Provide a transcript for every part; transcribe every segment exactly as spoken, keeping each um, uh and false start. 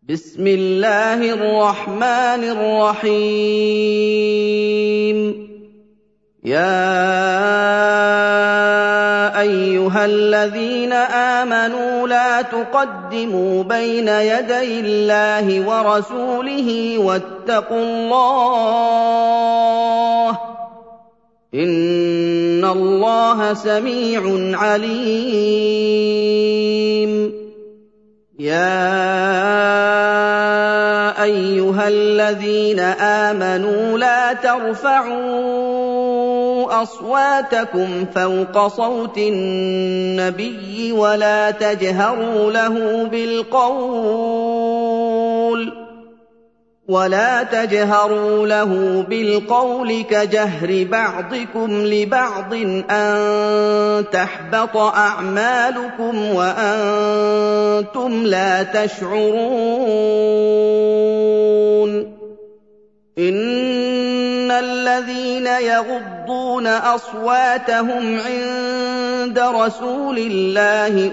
بسم الله الرحمن الرحيم يا أيها الذين آمنوا لا تقدموا بين يدي الله ورسوله واتقوا الله إن الله سميع عليم يا أيها الذين آمنوا لا ترفعوا أصواتكم فوق صوت النبي ولا تجهروا له بالقول ولا تجهروا له بالقول كجهر بعضكم لبعض أن تحبط أعمالكم وأنتم لا تشعرون إن الذين يغضون أصواتهم عند رسول الله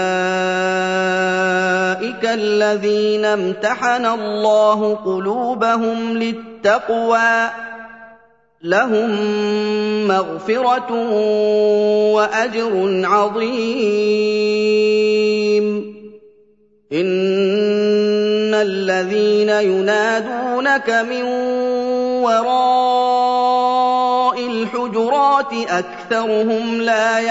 أولئك الذين امتحن الله قلوبهم للتقوى لهم مغفرة وأجر عظيم إن الذين ينادونك من وراء الحجرات أكثرهم لا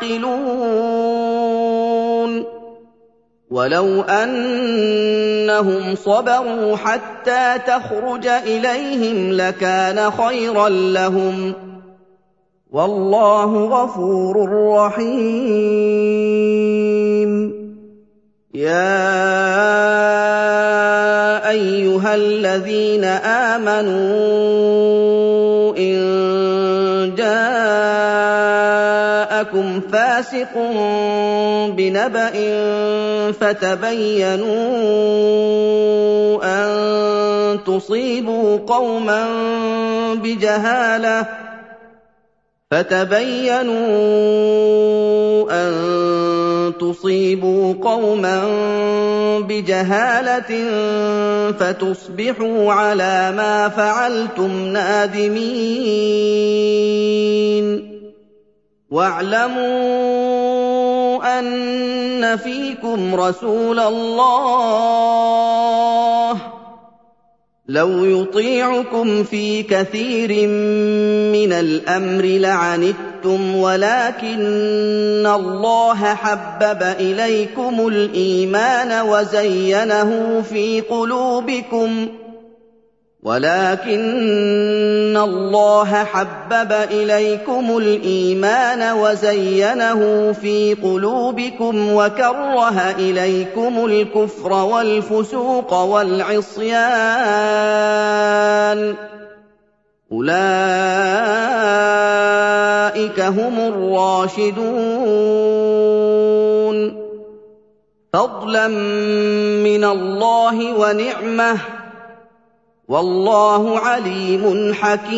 يعقلون ولو أنهم صبروا حتى تخرج إليهم لكان خيرا لهم والله غفور رحيم يا أيها الذين آمنوا إن جاءكم فاسق بنبأ فتبينوا أن تصيبوا قوما بجهالة فتبينوا أن تصيبوا قوما بجهالة فتصبحوا على ما فعلتم نادمين واعلموا أن فيكم رسول الله لو يطيعكم في كثير من الأمر لعنتم ولكن الله حبب إليكم الإيمان وزينه في قلوبكم ولكن الله حبب إليكم الإيمان وزينه في قلوبكم وكره إليكم الكفر والفسوق والعصيان أولئك هم الراشدون فضلا من الله ونعمه والله عليم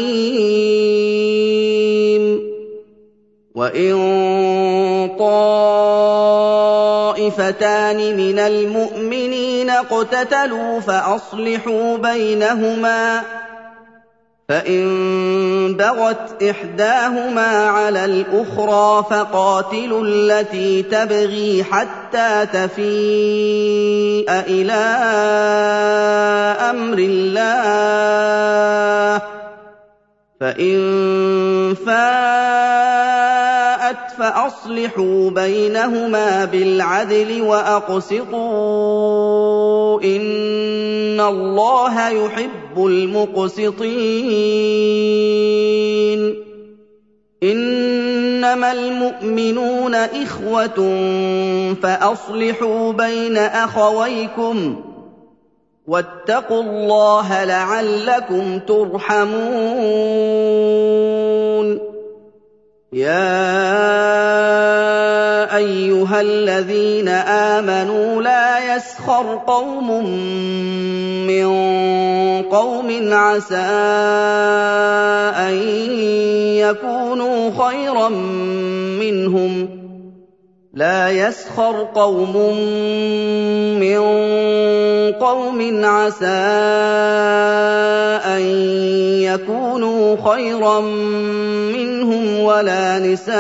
حكيم وإن طائفتان من المؤمنين اقتتلوا فأصلحوا بينهما فإن بغت إحداهما على الأخرى فقاتلوا التي تبغي حتى تفيء إلى أمر الله فإن فاءت فأصلحوا بينهما بالعدل وأقسطوا إن الله يحب المقسطين إنما المؤمنون إخوة فأصلحوا بين أخويكم واتقوا الله لعلكم ترحمون يا أيها الذين آمنوا لا يسخر قوم من قوم عسى أن يكونوا خيرا منهم لا يسخر قوم من قَوْمٍ عَسَىٰ أَن يَكُونُوا خَيْرًا مِّنْهُمْ وَلَا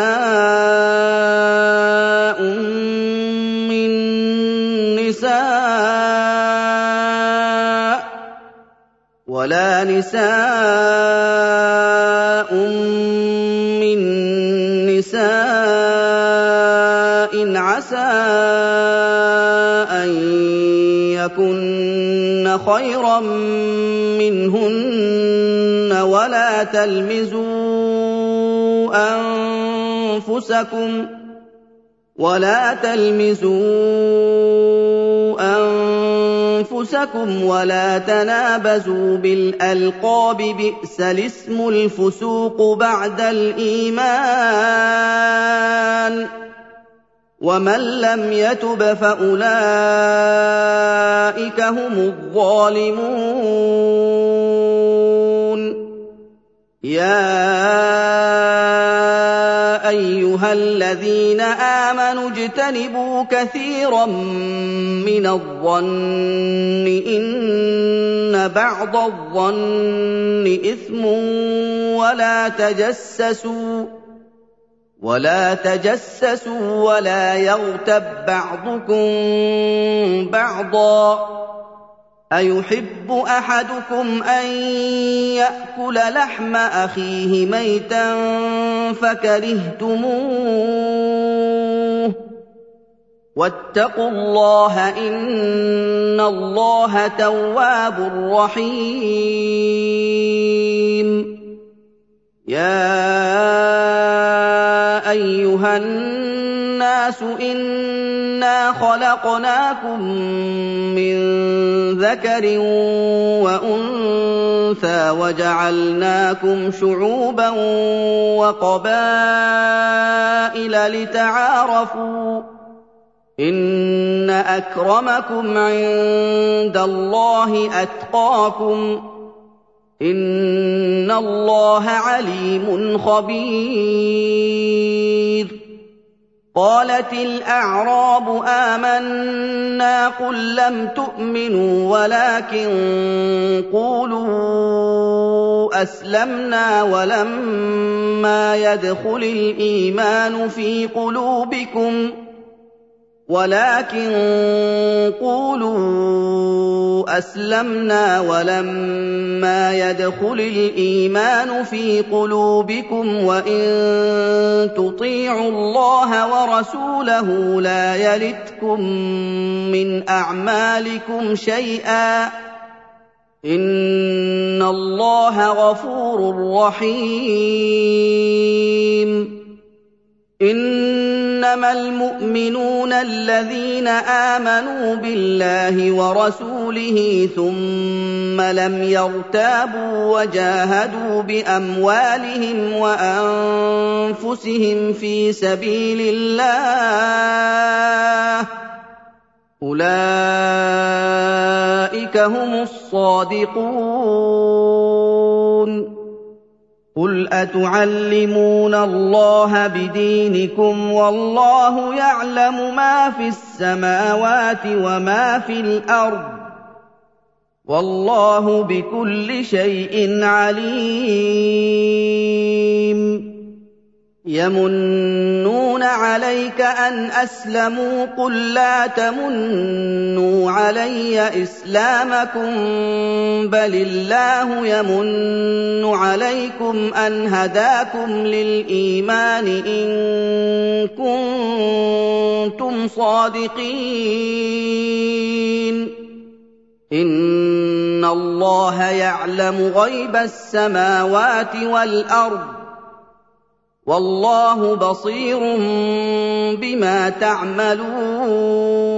نِسَاءٌ مِّن نِّسَاءٍ وَلَا نِسَاءٌ مِّن نِّسَاءٍ عَسَىٰ أَن يَكُنَّ خَيْرًا مِّنْهُنَّ وَلَا تَلْمِزُوا أَنفُسَكُمْ وَلَا تَلْمِزُوا أَنفُسَكُمْ وَلَا تَنَابَزُوا بِالْأَلْقَابِ ۖ بِئْسَ الِاسْمُ الْفُسُوقُ بَعْدَ الْإِيمَانِ ۚ وَمَن لَّمْ يَتُبْ فَأُولَٰئِكَ هُمُ الظَّالِمُونَ يَا أَيُّهَا الَّذِينَ آمَنُوا اجْتَنِبُوا كَثِيرًا مِّنَ الظَّنِّ إِنَّ بَعْضَ الظَّنِّ إِثْمٌ وَلَا تَجَسَّسُوا وَلَا تَجَسَّسُوا وَلَا يَغْتَب بَّعْضُكُم بَعْضًا ۚ أَيُحِبُّ أَحَدُكُمْ أَن يَأْكُلَ لَحْمَ أَخِيهِ مَيْتًا فَكَرِهْتُمُوهُ ۚ وَاتَّقُوا اللَّهَ ۖ إِنَّ اللَّهَ تَوَّابٌ رَّحِيمٌ يَا أَيُّهَا النَّاسُ إِنَّا خَلَقْنَاكُم مِّن ذَكَرٍ وَأُنثَىٰ وَجَعَلْنَاكُمْ شُعُوبًا وَقَبَائِلَ لِتَعَارَفُوا ۚ إِنَّ أَكْرَمَكُمْ عِندَ اللَّهِ أَتْقَاكُمْ ۚ إِنَّ اللَّهَ عَلِيمٌ خَبِيرٌ قَالَتِ الْأَعْرَابُ آمَنَّا ۖ قُل لَّمْ تُؤْمِنُوا وَلَٰكِن قُولُوا أَسْلَمْنَا وَلَمَّا يَدْخُلِ الْإِيمَانُ فِي قُلُوبِكُمْ ولكن قولوا أسلمنا ولما يدخل الإيمان في قلوبكم وإن تطيعوا الله ورسوله لا يلتكم من أعمالكم شيئا إن الله غفور رحيم إنما المؤمنون الذين آمنوا بالله ورسوله ثم لم يرتابوا وجاهدوا بأموالهم وأنفسهم في سبيل الله أولئك هم الصادقون قُلْ أَتُعَلِّمُونَ اللَّهَ بِدِينِكُمْ وَاللَّهُ يَعْلَمُ مَا فِي السَّمَاوَاتِ وَمَا فِي الْأَرْضِ وَاللَّهُ بِكُلِّ شَيْءٍ عَلِيمٌ يَمُنُّونَ عَلَيْكَ أَنْ أَسْلَمُوا قُل لَّا تَمُنُّوا عَلَيَّ إِسْلَامَكُم بَلِ اللَّهُ يَمُنُّ عَلَيْكُمْ أَنْ هَدَاكُمْ لِلْإِيمَانِ إِن كُنتُمْ صَادِقِينَ إِنَّ اللَّهَ يَعْلَمُ غَيْبَ السَّمَاوَاتِ وَالْأَرْضِ وَاللَّهُ بَصِيرٌ بِمَا تَعْمَلُونَ